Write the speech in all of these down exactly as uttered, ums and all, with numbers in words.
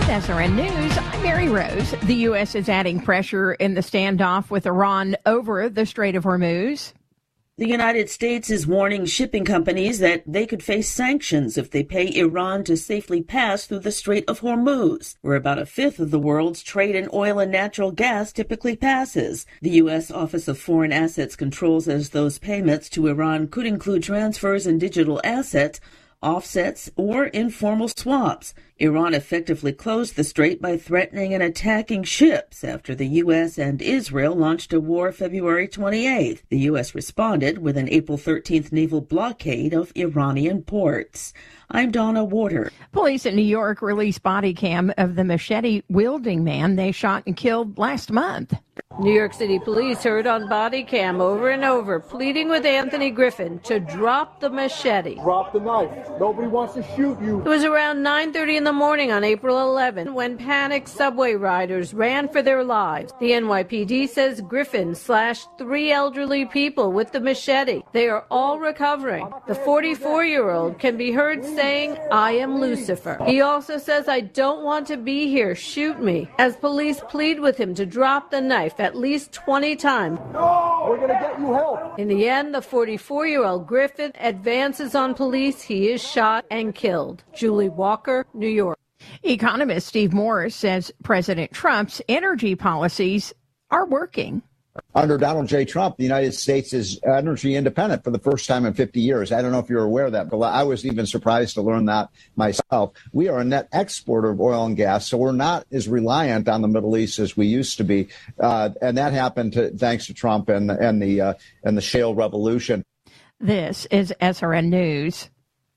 S R N News, I'm Mary Rose. The U S is adding pressure in the standoff with Iran over the Strait of Hormuz. The United States is warning shipping companies that they could face sanctions if they pay Iran to safely pass through the Strait of Hormuz, where about a fifth of the world's trade in oil and natural gas typically passes. The U S Office of Foreign Assets Control says those payments to Iran could include transfers in digital assets, offsets, or informal swaps. Iran effectively closed the strait by threatening and attacking ships after the U S and Israel launched a war February twenty-eighth. The U S responded with an April thirteenth naval blockade of Iranian ports. I'm Donna Warder. Police in New York released body cam of the machete-wielding man they shot and killed last month. New York City police heard on body cam over and over, pleading with Anthony Griffin to drop the machete. Drop the knife. Nobody wants to shoot you. It was around nine thirty in the morning on April eleventh when panicked subway riders ran for their lives. The N Y P D says Griffin slashed three elderly people with the machete. They are all recovering. The forty-four-year-old can be heard saying, "I am Lucifer." He also says, "I don't want to be here. Shoot me," as police plead with him to drop the knife at least twenty times. No, we're going to get you help. In the end, the forty-four-year-old Griffin advances on police. He is shot and killed. Julie Walker, New York. Economist Steve Morris says President Trump's energy policies are working. Under Donald J. Trump, the United States is energy independent for the first time in fifty years. I don't know if you're aware of that, but I was even surprised to learn that myself. We are a net exporter of oil and gas, so we're not as reliant on the Middle East as we used to be. Uh, and that happened to, thanks to Trump and, and, the, uh, and the shale revolution. This is S R N News.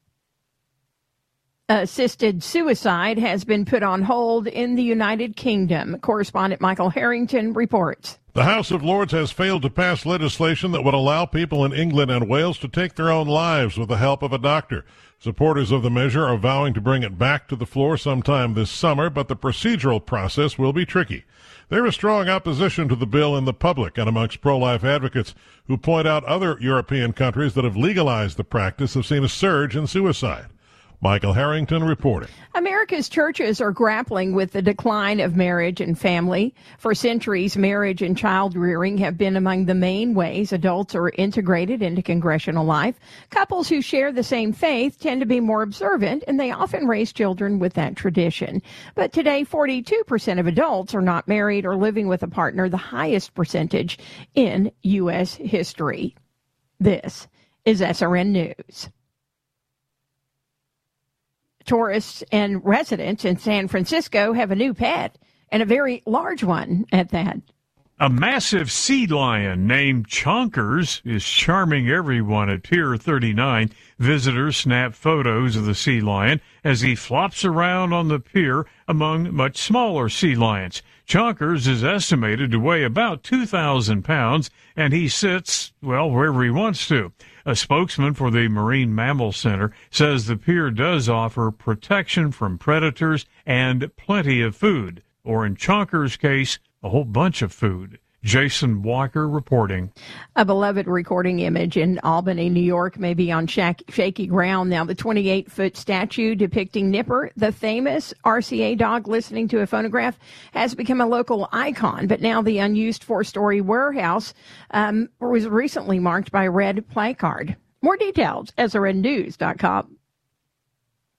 Assisted suicide has been put on hold in the United Kingdom. Correspondent Michael Harrington reports. The House of Lords has failed to pass legislation that would allow people in England and Wales to take their own lives with the help of a doctor. Supporters of the measure are vowing to bring it back to the floor sometime this summer, but the procedural process will be tricky. There is strong opposition to the bill in the public and amongst pro-life advocates who point out other European countries that have legalized the practice have seen a surge in suicide. Michael Harrington reporting. America's churches are grappling with the decline of marriage and family. For centuries, marriage and child rearing have been among the main ways adults are integrated into congregational life. Couples who share the same faith tend to be more observant, and they often raise children with that tradition. But today, forty-two percent of adults are not married or living with a partner, the highest percentage in U S history. This is S R N News. Tourists and residents in San Francisco have a new pet, and a very large one at that. A massive sea lion named Chonkers is charming everyone at Pier thirty-nine. Visitors snap photos of the sea lion as he flops around on the pier among much smaller sea lions. Chonkers is estimated to weigh about two thousand pounds, and he sits, well, wherever he wants to. A spokesman for the Marine Mammal Center says the pier does offer protection from predators and plenty of food, or in Chonkers' case, a whole bunch of food. Jason Walker reporting. A beloved recording image in Albany, New York, may be on shaky ground now. The twenty-eight-foot statue depicting Nipper, the famous R C A dog listening to a phonograph, has become a local icon. But now the unused four-story warehouse um, was recently marked by a red placard. More details, S R N news dot com.